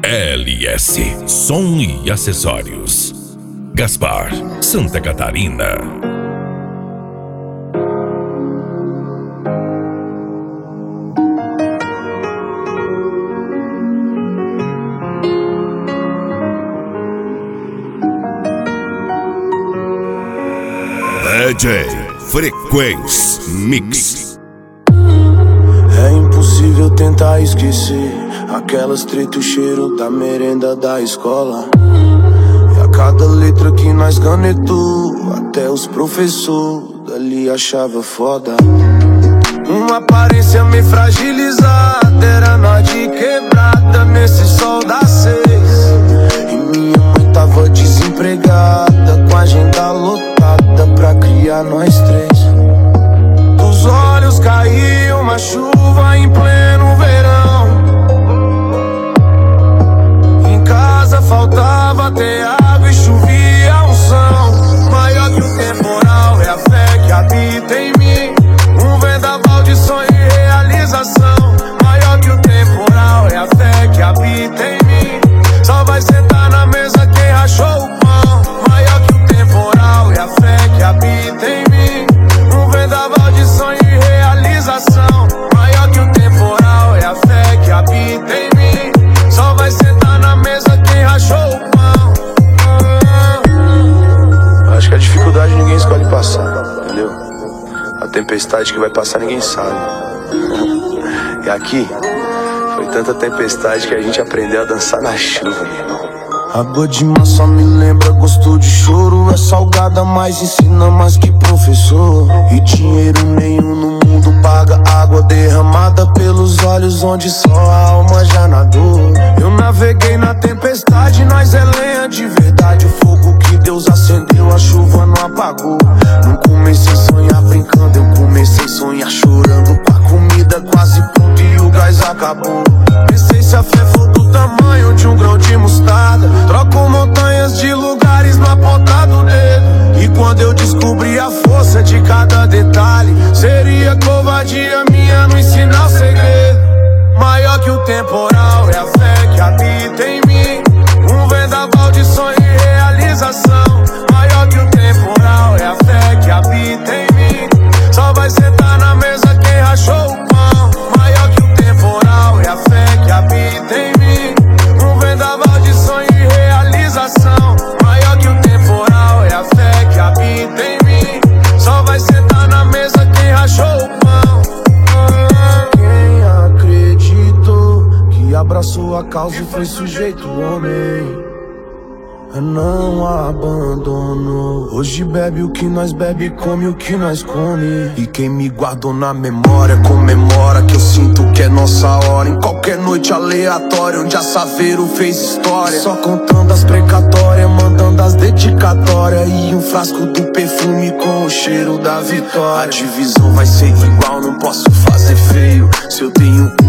LS Som e Acessórios, Gaspar, Santa Catarina. DJ Frequência Mix. É impossível tentar esquecer aquelas treta e o cheiro da merenda da escola. E a cada letra que nós canetou, até os professores dali achava foda. Uma aparência meio fragilizada, era nós de quebrada nesse sol das 6. E minha mãe tava desempregada, com a agenda lotada pra criar nós 3. Dos olhos caiu uma chuva em pleno verão. Em casa faltava ter água e chovia unção. Maior que o temporal é a fé que habita em mim. Um vendaval de sonho e realização. Maior que o temporal é a fé que habita em mim. Só vai sentar na mesa quem rachou o pão. Maior que o temporal é a fé que habita em mim. Um vendaval de sonho e realização. Maior que o temporal é a fé que habita em mim. Só vai sentar na mesa quem rachou o pão. Acho que a dificuldade ninguém escolhe passar, entendeu? A tempestade que vai passar ninguém sabe. E aqui foi tanta tempestade que a gente aprendeu a dançar na chuva, meu irmão. Água de mar só me lembra gosto de choro. É salgada, mas ensina mais que professor. E dinheiro nenhum no mundo paga água derramada pelos olhos onde só a alma já nadou. Eu naveguei na tempestade, nós é lenha de verdade. O fogo que Deus acendeu, a chuva não apagou. Não comecei a sonhar brincando, eu comecei a sonhar chorando. Com a comida quase pronta e o gás acabou. Pensei se a fé for do tamanho de um grão de mostarda, troco montanhas de lugares na ponta do dedo. E quando eu descobri a força de cada detalhe, seria covardia minha não ensinar o segredo. Maior que o temporal é a fé que habita em mim. Um vendaval de sonho e realização. Maior que o temporal é a fé que habita em mim. Só vai sentar na mesa quem rachou o pão. Maior que o temporal é a fé que habita em mim. Um vendaval de sonho e realização. Maior que o temporal é a fé que habita em mim. Só vai sentar na mesa quem rachou o pão. Quem acreditou que abraçou a causa e foi sujeito homem, não abandonou. Hoje bebe o que nós bebe, come o que nós come. E quem me guardou na memória comemora que eu sinto que é nossa hora. Em qualquer noite aleatória onde a Saveiro fez história, só contando as precatórias, mandando as dedicatórias. E um frasco do perfume com o cheiro da vitória. A divisão vai ser igual, não posso fazer feio. Se eu tenho